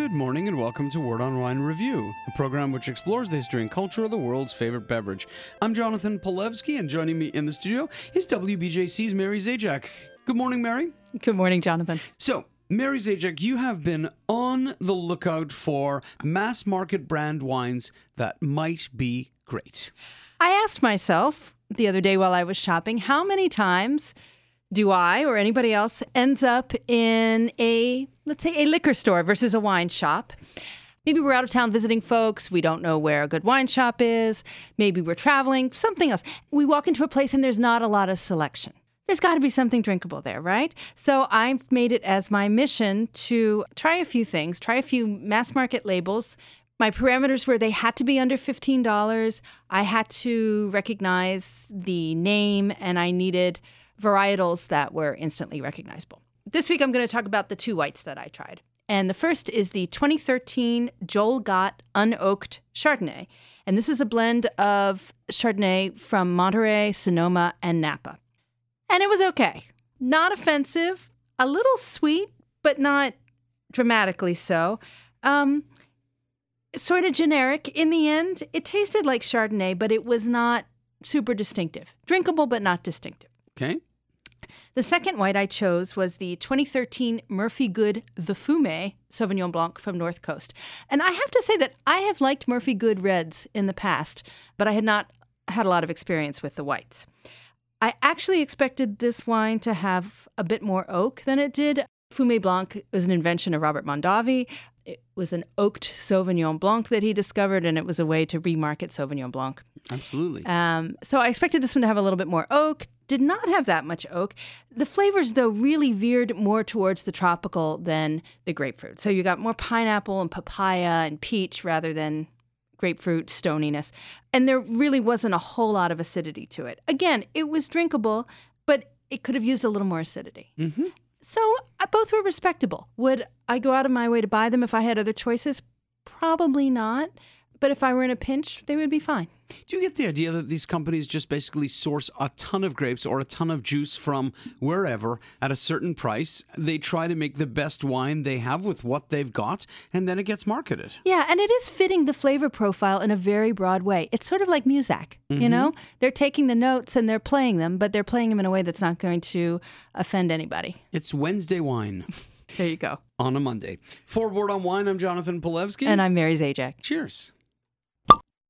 Good morning and welcome to Word on Wine Review, a program which explores the history and culture of the world's favorite beverage. I'm Jonathan Polewski, and joining me in the studio is WBJC's Mary Zajac. Good morning, Mary. Good morning, Jonathan. So, Mary Zajac, you have been on the lookout for mass market brand wines that might be great. I asked myself the other day while I was shopping, how many times do I or anybody else ends up in let's say a liquor store versus a wine shop? Maybe we're out of town visiting folks. We don't know where a good wine shop is. Maybe we're traveling, something else. We walk into a place and there's not a lot of selection. There's got to be something drinkable there, right? So I've made it as my mission to try a few things, try a few mass market labels. My parameters were they had to be under $15. I had to recognize the name, and I needed varietals that were instantly recognizable. This week, I'm going to talk about the two whites that I tried. And the first is the 2013 Joel Gott Unoaked Chardonnay. And this is a blend of Chardonnay from Monterey, Sonoma, and Napa. And it was okay. Not offensive, a little sweet, but not dramatically so. Sort of generic. In the end, it tasted like Chardonnay, but it was not super distinctive. Drinkable, but not distinctive. Okay. The second white I chose was the 2013 Murphy Good The Fumé Sauvignon Blanc from North Coast. And I have to say that I have liked Murphy Good reds in the past, but I had not had a lot of experience with the whites. I actually expected this wine to have a bit more oak than it did. Fumé Blanc was an invention of Robert Mondavi. It was an oaked Sauvignon Blanc that he discovered, and it was a way to remarket Sauvignon Blanc. Absolutely. So I expected this one to have a little bit more oak. Did not have that much oak. The flavors, though, really veered more towards the tropical than the grapefruit. So you got more pineapple and papaya and peach rather than grapefruit stoniness. And there really wasn't a whole lot of acidity to it. Again, it was drinkable, but it could have used a little more acidity. Mm-hmm. So both were respectable. Would I go out of my way to buy them if I had other choices? Probably not. But if I were in a pinch, they would be fine. Do you get the idea that these companies just basically source a ton of grapes or a ton of juice from wherever at a certain price? They try to make the best wine they have with what they've got, and then it gets marketed. Yeah, and it is fitting the flavor profile in a very broad way. It's sort of like Muzak, you know? They're taking the notes and they're playing them, but they're playing them in a way that's not going to offend anybody. It's Wednesday wine. There you go. On a Monday. For Word on Wine, I'm Jonathan Polewski. And I'm Mary Zajac. Cheers.